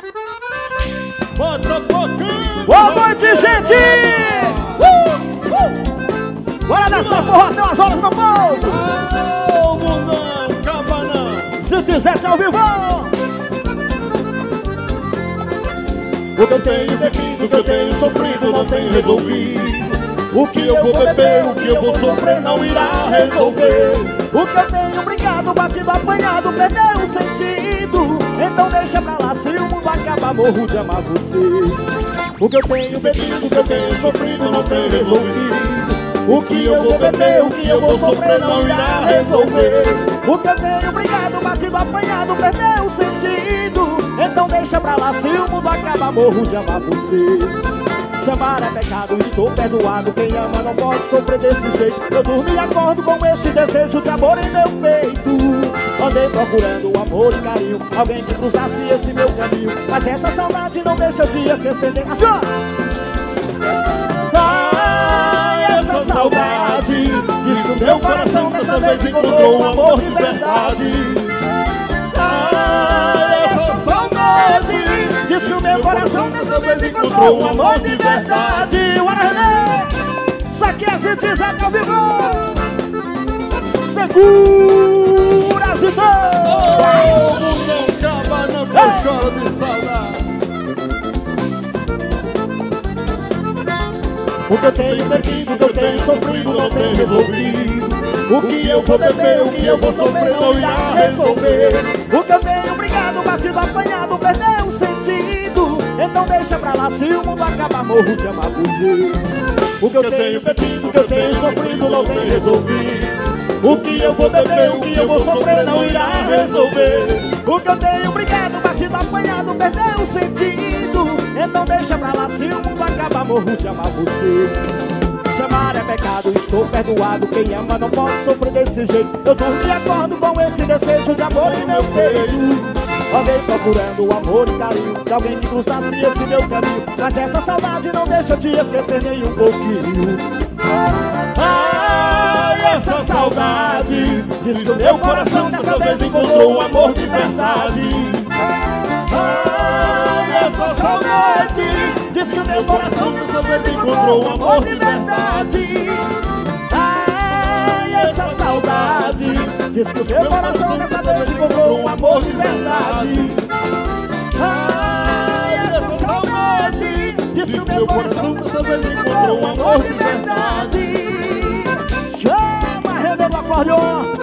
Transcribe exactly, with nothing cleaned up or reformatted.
Bota pouquinho. Boa noite, gente! Uh, uh. Bora dançar forró até umas horas, meu povo! Ô, mundão, cabanão. cento e sete ao vivo! O que eu tenho bebido, o que eu tenho sofrido, não tenho resolvido. O que eu vou beber, o que eu vou sofrer, não irá resolver. O que eu tenho brincado, batido, apanhado, perdeu o sentido. Então deixa pra lá, se o mundo acabar, morro de amar você. O que eu tenho bebido, o que eu tenho sofrido, não tenho resolvido. O que eu vou beber, o que eu vou sofrer, não irá resolver. O que eu tenho brincado, batido, apanhado, perdeu o sentido. Então deixa pra lá, se o mundo acabar, morro de amar você. Se amar é pecado, estou perdoado. Quem ama não pode sofrer desse jeito. Eu durmo e acordo com esse desejo de amor em meu peito. Andei procurando amor e carinho, alguém que cruzasse esse meu caminho. Mas essa saudade não deixa eu te esquecer nem assim, ó. Ai, essa saudade diz que o meu coração dessa vez encontrou um amor de verdade. Ai, essa saudade diz que o meu coração dessa vez encontrou um amor de verdade. Bora, René! Isso aqui é Cento e Sete ao vivo! Segura as ideias! Ô, mundão, cabanão, que eu choro de saudade. O que eu tenho bebido, o que eu tenho sofrido, não tenho resolvido. O que eu vou beber, o que eu vou sofrer, não irá resolver. O que eu tenho brigado, batido, apanhado, perdeu o sentido. Então deixa pra lá, se o mundo acabar, morro de amar você. O que eu tenho bebido, o que eu tenho sofrido, não tenho resolvido. O que eu vou beber, o que eu vou sofrer, não irá resolver. O que eu tenho brigado, batido, apanhado, perdeu o sentido. Então deixa pra lá, se o mundo acabar, morro de amar você. Se amar é pecado, estou perdoado. Quem ama não pode sofrer desse jeito. Eu durmo e acordo com esse desejo de amor em meu peito. Andei procurando amor e carinho de alguém que cruzasse esse meu caminho. Mas essa saudade não deixa eu te esquecer nem um pouquinho. Ai, essa saudade diz que o meu coração dessa vez encontrou um amor de verdade. Ai, essa saudade diz que o meu coração dessa vez encontrou um amor de verdade. Ai, essa saudade diz que o meu coração dessa vez encontrou um amor de verdade. Ai, essa saudade diz que o meu coração dessa vez encontrou um amor de verdade. Chama, René do acordeon.